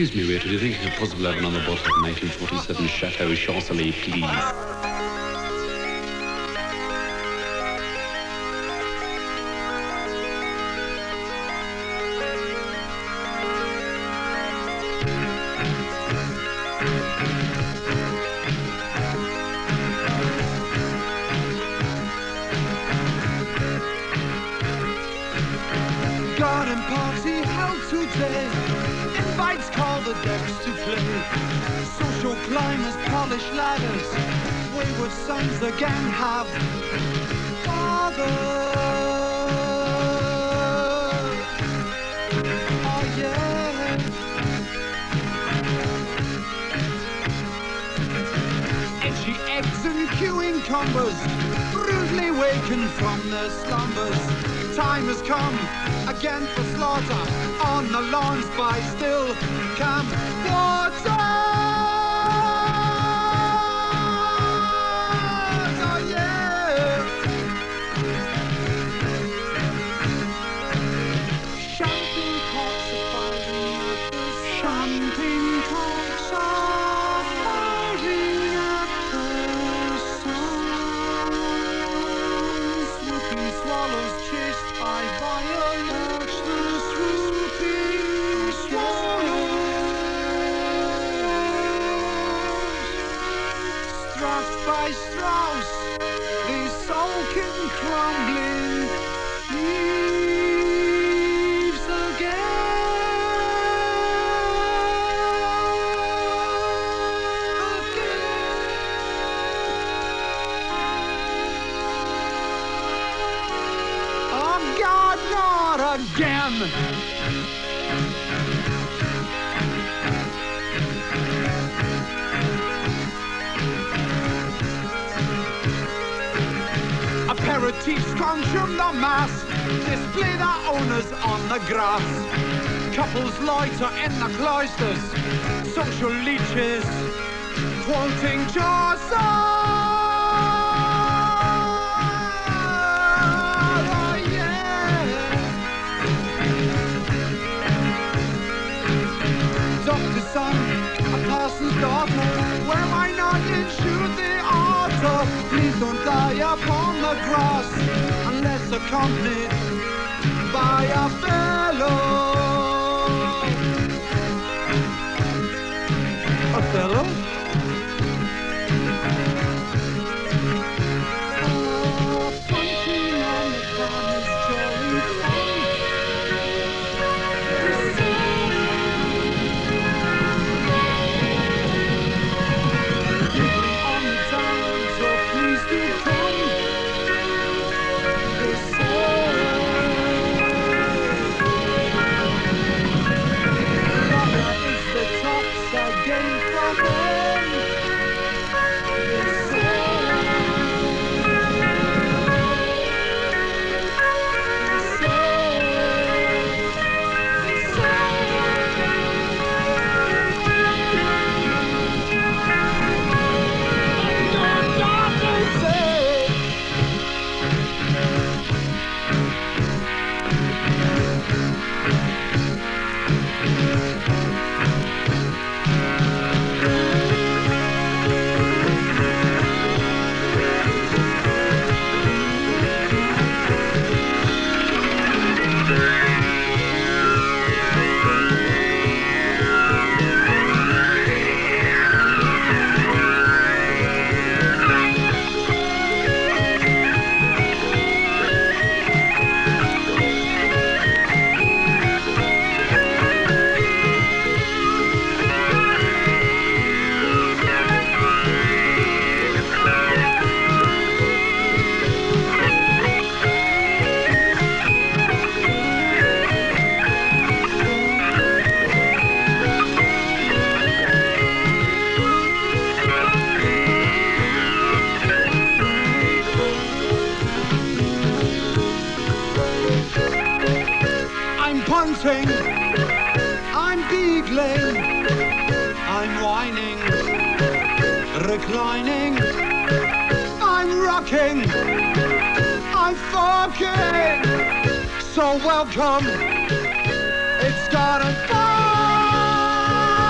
Excuse me, waiter, do you think it's possible to have another bottle of 1947 Chateau Champs-Élysées, please? Garden party held today. Invites call the decks to play. Social climbers polish ladders. Wayward sons again have fathers. Oh yeah. Edgy eggs and queuing combers, rudely wakened from their slumbers. Time has come again for slaughter on the lawns by still camp water. Oh yeah. Shouting talks of firing at the shouting talks of firing at the sun. Swooping swallows chased by violence, the swooping swallows. Strauss by Strauss, they sulk in crumbling leaves Oh God, not again! Aperitifs consume the mass, display their owners on the grass. Couples loiter in the cloisters, social leeches, quoting Chaucer. Oh yeah. Doctor's son, a parson's daughter, where why not insure the altar? Please don't die upon the grass unless accompanied by a fellow. A fellow? Punching on the farm is jolly fun. On the towns, oh please do come. They say Lana is the tops I gain from them. They say punting, I'm beagling, I'm whining, reclining, I'm rocking, I'm forking. So welcome, it's got a fun.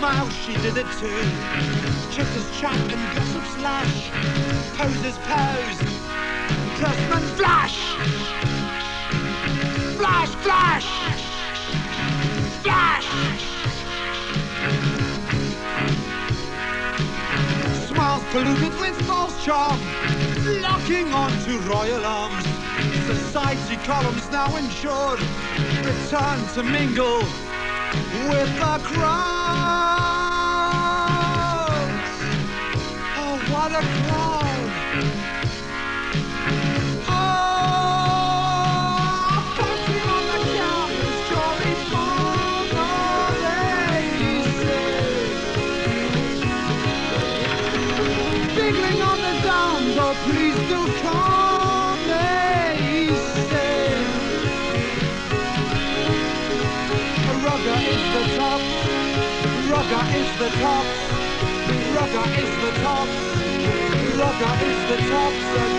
Mouse, she did it too. Chitters chat and gossip slash. Poses pose. Pressman flash. Flash, flash. Flash. Smiles polluted with false charm. Locking on to royal arms. Society columns now ensured. Return to mingle with the crowds. Oh, what a crowd. Oh, bouncing on the counters, jolly farmer, giggling on the downs, oh, please do come, they say. Rugger is the top, Rugger is the top, Rugger is the top, Rugger is the top.